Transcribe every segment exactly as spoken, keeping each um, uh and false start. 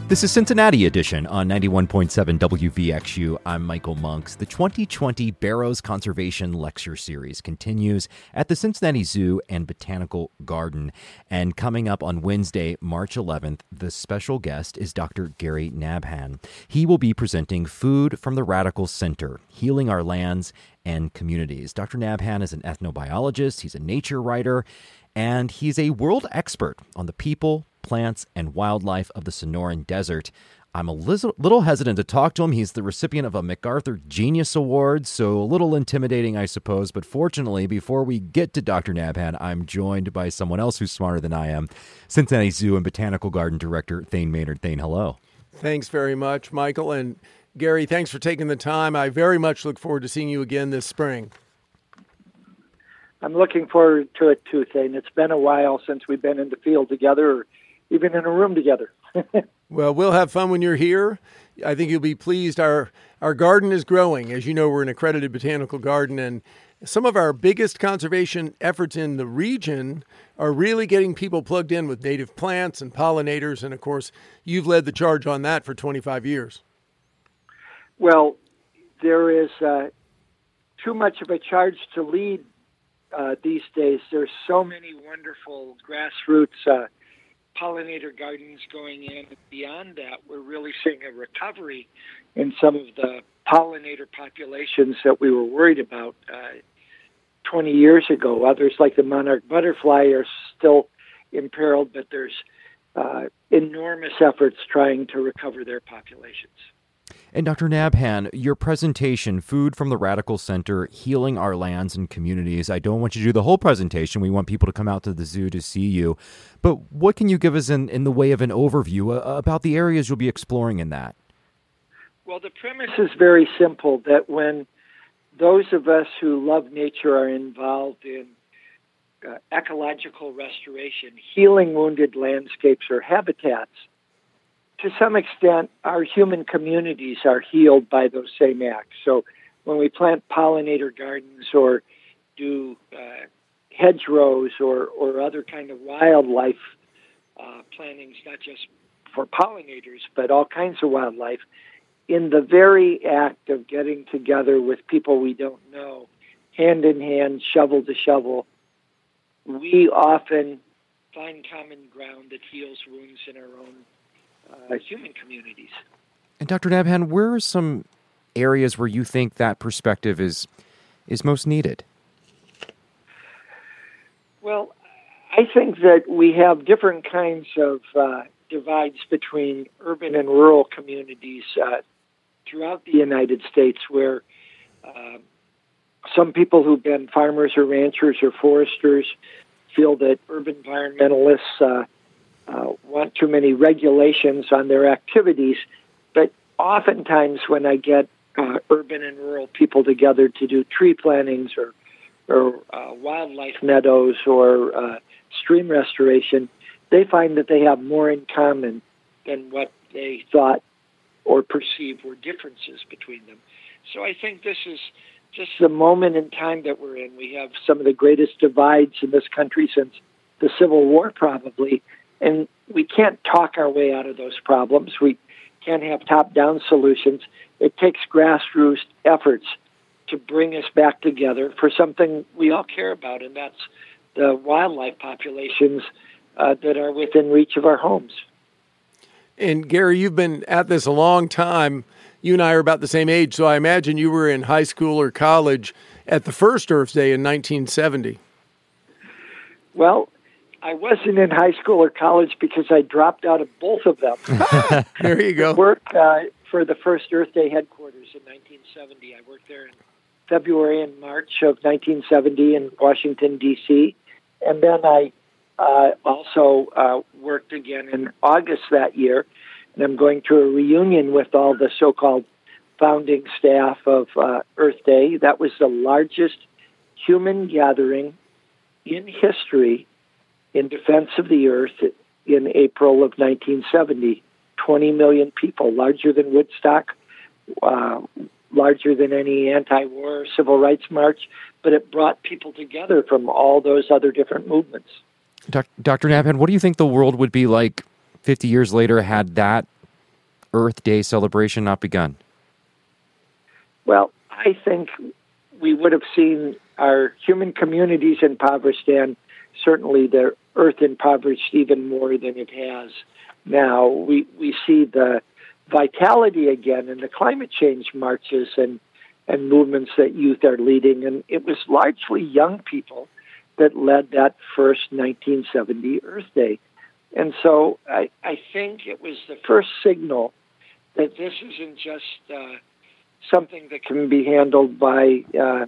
This is Cincinnati Edition on ninety-one point seven W V X U. I'm Michael Monks. The twenty twenty Barrows Conservation Lecture Series continues at the Cincinnati Zoo and Botanical Garden. And coming up on Wednesday, March eleventh, the special guest is Doctor Gary Nabhan. He will be presenting Food from the Radical Center, Healing Our Lands and Communities. Doctor Nabhan is an ethnobiologist, he's a nature writer, and he's a world expert on the people, plants, and wildlife of the Sonoran Desert. I'm a little hesitant to talk to him. He's the recipient of a MacArthur Genius Award, so a little intimidating, I suppose. But fortunately, before we get to Doctor Nabhan, I'm joined by someone else who's smarter than I am, Cincinnati Zoo and Botanical Garden Director Thane Maynard. Thane, hello. Thanks very much, Michael. And Gary, thanks for taking the time. I very much look forward to seeing you again this spring. I'm looking forward to it too, Thane. It's been a while since we've been in the field together, or even in a room together. Well, we'll have fun when you're here. I think you'll be pleased. Our our garden is growing. As you know, we're an accredited botanical garden, and some of our biggest conservation efforts in the region are really getting people plugged in with native plants and pollinators. And of course, you've led the charge on that for twenty-five years. Well, there is uh, too much of a charge to lead uh, these days. There's so many wonderful grassroots uh, pollinator gardens going in. Beyond that, we're really seeing a recovery in some of the pollinator populations that we were worried about uh, twenty years ago. Others, like the monarch butterfly, are still imperiled, but there's uh, enormous efforts trying to recover their populations. And Doctor Nabhan, your presentation, Food from the Radical Center, Healing Our Lands and Communities. I don't want you to do the whole presentation. We want people to come out to the zoo to see you. But what can you give us in, in the way of an overview uh, about the areas you'll be exploring in that? Well, the premise is very simple, that when those of us who love nature are involved in uh, ecological restoration, healing wounded landscapes or habitats, to some extent, our human communities are healed by those same acts. So when we plant pollinator gardens or do uh, hedgerows or, or other kind of wildlife uh, plantings, not just for pollinators, but all kinds of wildlife, in the very act of getting together with people we don't know, hand in hand, shovel to shovel, we often find common ground that heals wounds in our own Uh, human communities. And Doctor Nabhan, where are some areas where you think that perspective is is most needed? Well, I think that we have different kinds of uh, divides between urban and rural communities uh, throughout the United States, where uh, some people who've been farmers or ranchers or foresters feel that urban environmentalists uh, Uh, want too many regulations on their activities. But oftentimes when I get uh, urban and rural people together to do tree plantings or, or uh, wildlife meadows or uh, stream restoration, they find that they have more in common than what they thought or perceived were differences between them. So I think this is just the moment in time that we're in. We have some of the greatest divides in this country since the Civil War, probably. And we can't talk our way out of those problems. We can't have top-down solutions. It takes grassroots efforts to bring us back together for something we all care about, and that's the wildlife populations uh, that are within reach of our homes. And Gary, you've been at this a long time. You and I are about the same age, so I imagine you were in high school or college at the first Earth Day in nineteen seventy. Well, I wasn't in high school or college because I dropped out of both of them. There you go. I worked uh, for the first Earth Day headquarters in nineteen seventy. I worked there in February and March of nineteen seventy in Washington, D C And then I uh, also uh, worked again in August that year. And I'm going to a reunion with all the so-called founding staff of uh, Earth Day. That was the largest human gathering in history in defense of the earth in April of nineteen seventy. twenty million people, larger than Woodstock, uh, larger than any anti-war civil rights march, but it brought people together from all those other different movements. Doctor Nabhan, what do you think the world would be like fifty years later had that Earth Day celebration not begun? Well, I think we would have seen our human communities impoverished and certainly the earth impoverished even more than it has now. We we see the vitality again in the climate change marches and, and movements that youth are leading. And it was largely young people that led that first nineteen seventy Earth Day. And so I, I think it was the first signal that this isn't just uh, something that can be handled by uh,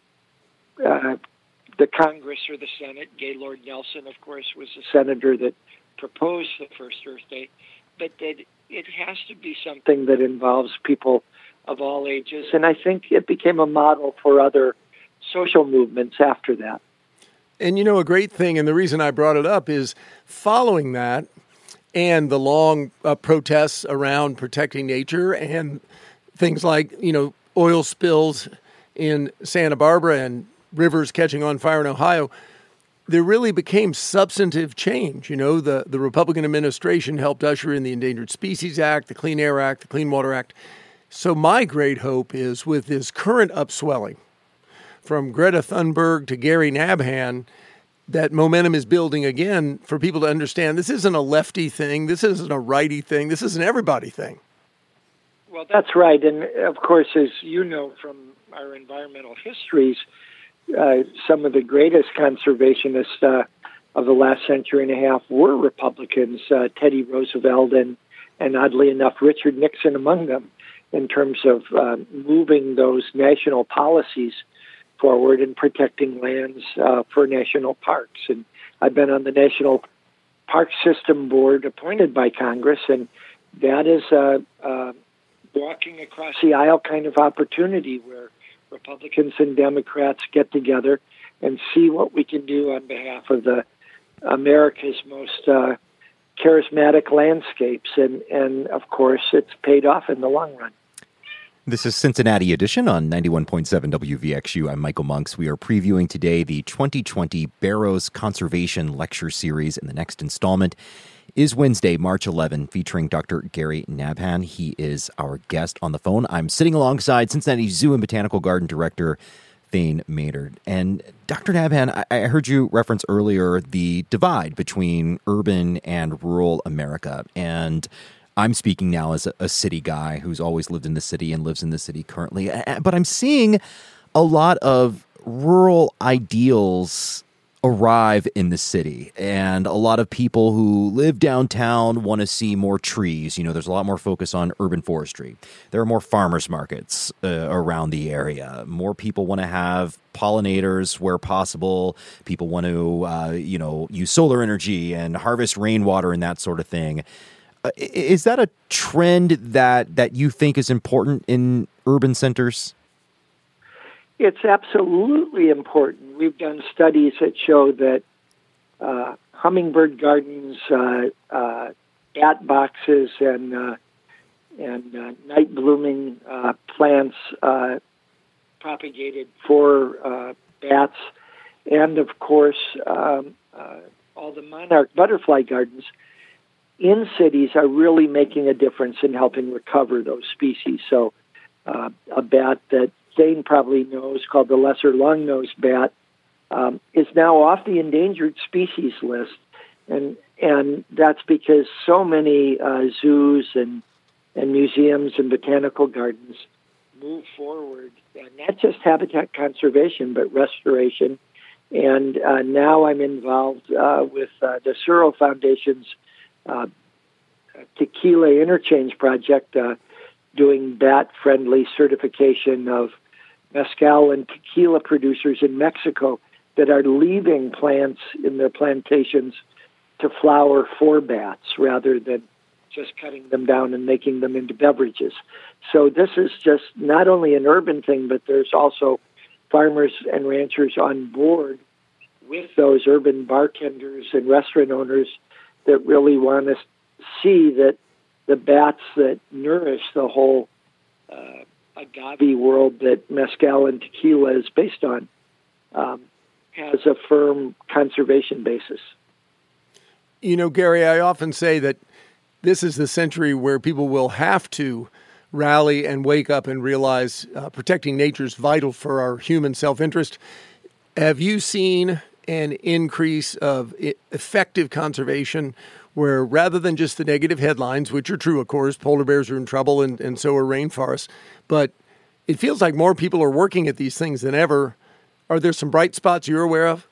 uh, the Congress or the Senate. Gaylord Nelson, of course, was the senator that proposed the first Earth Day, but that it has to be something that involves people of all ages. And I think it became a model for other social movements after that. And, you know, a great thing, and the reason I brought it up is following that and the long uh, protests around protecting nature and things like, you know, oil spills in Santa Barbara and rivers catching on fire in Ohio, there really became substantive change. You know, the, the Republican administration helped usher in the Endangered Species Act, the Clean Air Act, the Clean Water Act. So my great hope is with this current upswelling, from Greta Thunberg to Gary Nabhan, that momentum is building again for people to understand this isn't a lefty thing, this isn't a righty thing, this is an everybody thing. Well, that's right. And, of course, as you know from our environmental histories, uh, some of the greatest conservationists uh, of the last century and a half were Republicans, uh, Teddy Roosevelt and, and, oddly enough, Richard Nixon among them, in terms of uh, moving those national policies forward and protecting lands uh, for national parks. And I've been on the National Park System Board appointed by Congress, and that is a, a walking across the aisle kind of opportunity where Republicans and Democrats get together and see what we can do on behalf of the America's most uh, charismatic landscapes. And, and, of course, it's paid off in the long run. This is Cincinnati Edition on ninety-one point seven W V X U. I'm Michael Monks. We are previewing today the twenty twenty Barrows Conservation Lecture Series, and the next installment is Wednesday, March eleventh, featuring Doctor Gary Nabhan. He is our guest on the phone. I'm sitting alongside Cincinnati Zoo and Botanical Garden Director Thane Maynard. And Doctor Nabhan, I, I heard you reference earlier the divide between urban and rural America, and I'm speaking now as a, a city guy who's always lived in the city and lives in the city currently. But I'm seeing a lot of rural ideals arrive in the city. And a lot of people who live downtown want to see more trees. You know, there's a lot more focus on urban forestry. There are more farmers markets uh, around the area. More people want to have pollinators where possible. People want to, uh, you know, use solar energy and harvest rainwater and that sort of thing. Is that a trend that, that you think is important in urban centers? It's absolutely important. We've done studies that show that uh, hummingbird gardens, uh, uh, bat boxes, and uh, and uh, night blooming uh, plants uh, propagated for uh, bats, and of course um, uh, all the monarch butterfly gardens in cities are really making a difference in helping recover those species. So uh, a bat that Thane probably knows, called the lesser long-nosed bat, um, is now off the endangered species list. And and that's because so many uh, zoos and, and museums and botanical gardens move forward, uh, not just habitat conservation, but restoration. And uh, now I'm involved uh, with uh, the Searle Foundation's Uh, tequila interchange project, uh, doing bat-friendly certification of mezcal and tequila producers in Mexico that are leaving plants in their plantations to flower for bats rather than just cutting them down and making them into beverages. So this is just not only an urban thing, but there's also farmers and ranchers on board with those urban bartenders and restaurant owners that really want to see that the bats that nourish the whole uh, agave world that mezcal and tequila is based on um, has a firm conservation basis. You know, Gary, I often say that this is the century where people will have to rally and wake up and realize uh, protecting nature is vital for our human self-interest. Have you seen an increase of effective conservation where rather than just the negative headlines, which are true, of course, polar bears are in trouble and, and so are rainforests, but it feels like more people are working at these things than ever. Are there some bright spots you're aware of?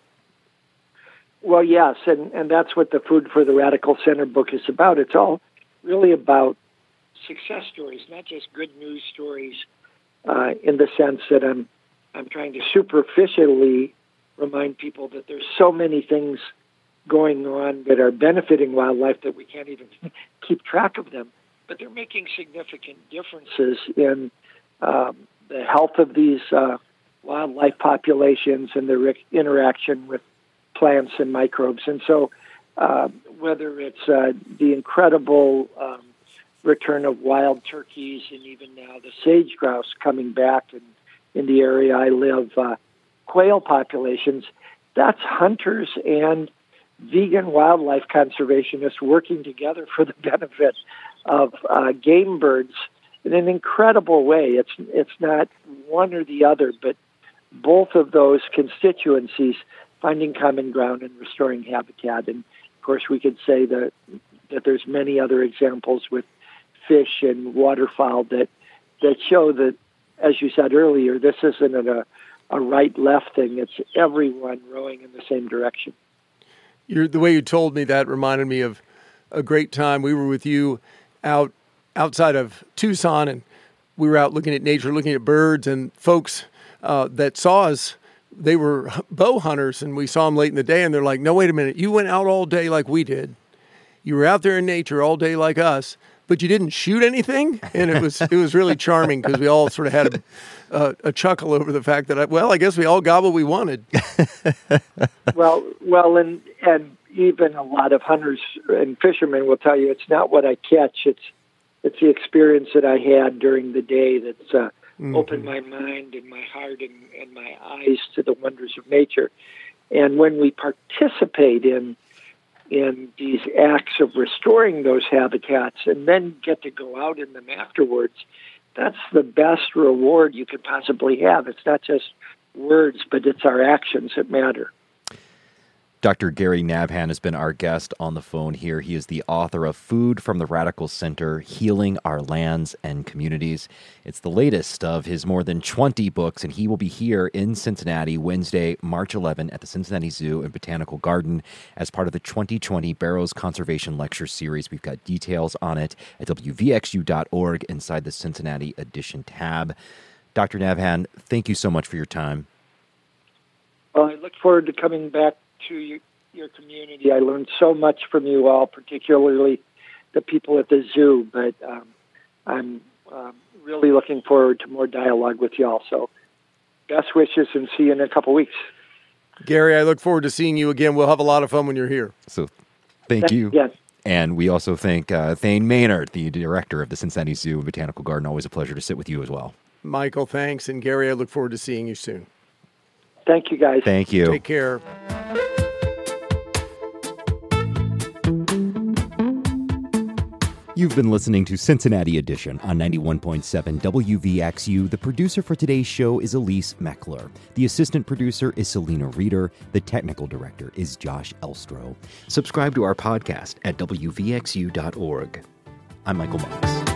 Well, yes, and, and that's what the Food for the Radical Center book is about. It's all really about success stories, not just good news stories uh, in the sense that I'm I'm trying to superficially remind people that there's so many things going on that are benefiting wildlife that we can't even keep track of them. But they're making significant differences in um, the health of these uh, wildlife populations and their re- interaction with plants and microbes. And so uh, whether it's uh, the incredible um, return of wild turkeys and even now the sage grouse coming back in, in the area I live, uh, quail populations, that's hunters and vegan wildlife conservationists working together for the benefit of uh, game birds in an incredible way. It's it's not one or the other, but both of those constituencies finding common ground and restoring habitat. And of course, we could say that that there's many other examples with fish and waterfowl that that show that, as you said earlier, this isn't a a right-left thing. It's everyone rowing in the same direction. You're, the way you told me that reminded me of a great time. We were with you out outside of Tucson, and we were out looking at nature, looking at birds, and folks uh, that saw us, they were bow hunters, and we saw them late in the day, and they're like, no, wait a minute, you went out all day like we did. You were out there in nature all day like us, but you didn't shoot anything? And it was it was really charming because we all sort of had a, a, a chuckle over the fact that, I, well, I guess we all got what we wanted. well, well, and and even a lot of hunters and fishermen will tell you it's not what I catch, it's it's the experience that I had during the day that's uh, mm-hmm. opened my mind and my heart and, and my eyes to the wonders of nature. And when we participate in in these acts of restoring those habitats and then get to go out in them afterwards, that's the best reward you could possibly have. It's not just words, but it's our actions that matter. Doctor Gary Nabhan has been our guest on the phone here. He is the author of Food from the Radical Center, Healing Our Lands and Communities. It's the latest of his more than twenty books, and he will be here in Cincinnati Wednesday, March eleventh at the Cincinnati Zoo and Botanical Garden as part of the twenty twenty Barrows Conservation Lecture Series. We've got details on it at W V X U dot org inside the Cincinnati Edition tab. Doctor Nabhan, thank you so much for your time. Well, I look forward to coming back to your, your community. I learned so much from you all, particularly the people at the zoo, but um, I'm um, really looking forward to more dialogue with y'all. So best wishes and see you in a couple weeks. Gary, I look forward to seeing you again. We'll have a lot of fun when you're here. So thank Thanks you. again. And we also thank uh, Thane Maynard, the director of the Cincinnati Zoo and Botanical Garden. Always a pleasure to sit with you as well. Michael, thanks. And Gary, I look forward to seeing you soon. Thank you, guys. Thank you. Take care. You've been listening to Cincinnati Edition on ninety-one point seven W V X U. The producer for today's show is Elise Meckler. The assistant producer is Selena Reeder. The technical director is Josh Elstro. Subscribe to our podcast at W V X U dot org. I'm Michael Monks.